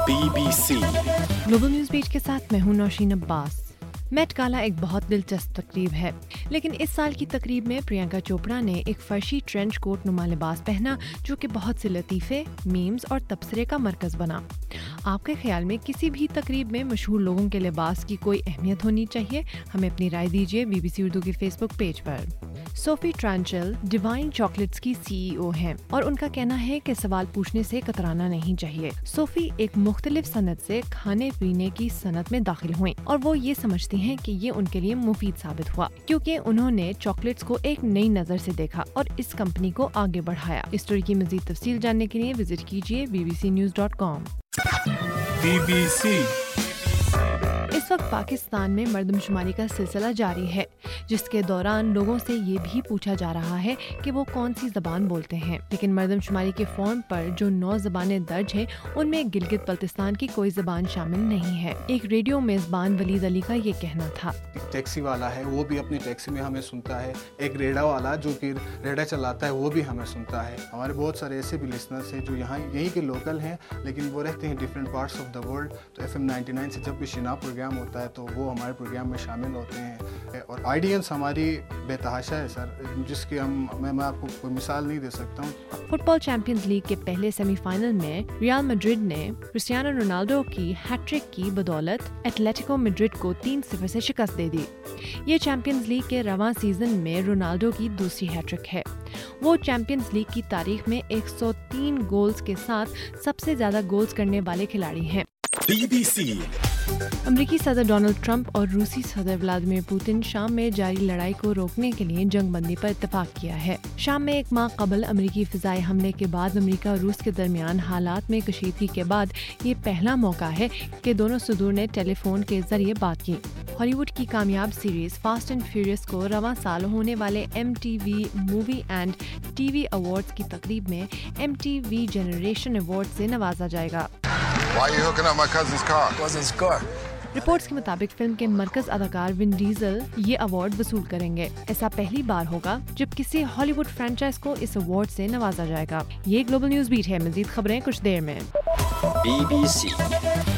BBC global news beat के साथ मैं हूं नौशीन अब्बास। मेट गाला एक बहुत दिलचस्प तकरीब है, लेकिन इस साल की तकरीब में प्रियंका चोपड़ा ने एक फर्शी ट्रेंच कोट नुमा लिबास पहना जो कि बहुत से लतीफ़े, मीम्स और तबसरे का मरकज़ बना। आपके ख्याल में किसी भी तकरीब में मशहूर लोगों के लिबास की कोई अहमियत होनी चाहिए? हमें अपनी राय दीजिए BBC उर्दू के फेसबुक पेज पर। सोफी ट्रांचल डिवाइन चॉकलेट्स की CEO हैं और उनका कहना है कि सवाल पूछने से कतराना नहीं चाहिए। सोफी एक मुख्तलिफ सनत से खाने पीने की सनत में दाखिल हुई और वो ये समझती हैं कि ये उनके लिए मुफीद साबित हुआ क्योंकि उन्होंने चॉकलेट्स को एक नई नज़र से देखा और इस कंपनी को आगे बढ़ाया। इस स्टोरी की मज़ीद तफसील जानने के लिए विजिट कीजिए bbcnews.com। BBC इस वक्त पाकिस्तान में मर्दमशुमारी का सिलसिला जारी है, जिसके दौरान लोगों से ये भी पूछा जा रहा है कि वो कौन सी ज़बान बोलते हैं। लेकिन मर्दमशुमारी के फॉर्म पर जो 9 ज़बानें दर्ज हैं, उनमें गिलगित बल्तिस्तान की कोई ज़बान शामिल नहीं है। एक रेडियो मेज़बान वलीद अली का ये कहना था। टैक्सी वाला है वो भी अपनी टैक्सी में हमें सुनता है, एक रेडा वाला जो कि रेडा चलाता है वो भी हमें सुनता है। हमारे बहुत सारे ऐसे भी लिसनर्स हैं जो यहाँ यहीं के लोकल हैं लेकिन वो रहते हैं different parts of the world. तो FM 99 से जब भी शिना प्रोग्राम होता है तो वो हमारे प्रोग्राम में शामिल होते हैं और ऑडियंस हमारी बेतहाशा है सर, जिसकी मैं आपको कोई मिसाल नहीं दे सकता हूँ। फुटबॉल चैंपियंस लीग के पहले सेमीफाइनल में रियल मैड्रिड ने क्रिस्टियानो रोनाल्डो की हैट्रिक की बदौलत एटलेटिको मैड्रिड को 3-0 से शिकस्त दे दी। ये चैंपियंस लीग के रवां सीजन में रोनाल्डो की दूसरी हैट्रिक है। वो चैंपियंस लीग की तारीख में 103 गोल्स के साथ सबसे ज्यादा गोल्स करने वाले खिलाड़ी हैं। BBC अमरीकी सदर डोनाल्ड ट्रंप और रूसी सदर व्लादिमीर पुतिन शाम में जारी लड़ाई को रोकने के लिए जंग बंदी पर इत्तेफाक किया है। शाम में एक माह कबल अमरीकी फिजाई हमले के बाद अमरीका और रूस के दरमियान हालात में कशीदगी के बाद ये पहला मौका है कि दोनों सदूर ने टेलीफोन के जरिए बात की। हॉलीवुड की कामयाब सीरीज फास्ट एंड फ्यूरियस को रवां साल होने वाले MTV movie and TV awards की तकरीब में MTV जनरेशन अवार्ड से नवाजा जाएगा। Why are you hooking up my cousin's car? Wasn't his car. Reports के मुताबिक फिल्म के मरकज अदाकार विन डीजल ये अवार्ड वसूल करेंगे। ऐसा पहली बार होगा जब किसी हॉलीवुड फ्रेंचाइज को इस अवार्ड से नवाजा जाएगा। ये ग्लोबल न्यूज़ बीट है। मजीद खबरें कुछ देर में। BBC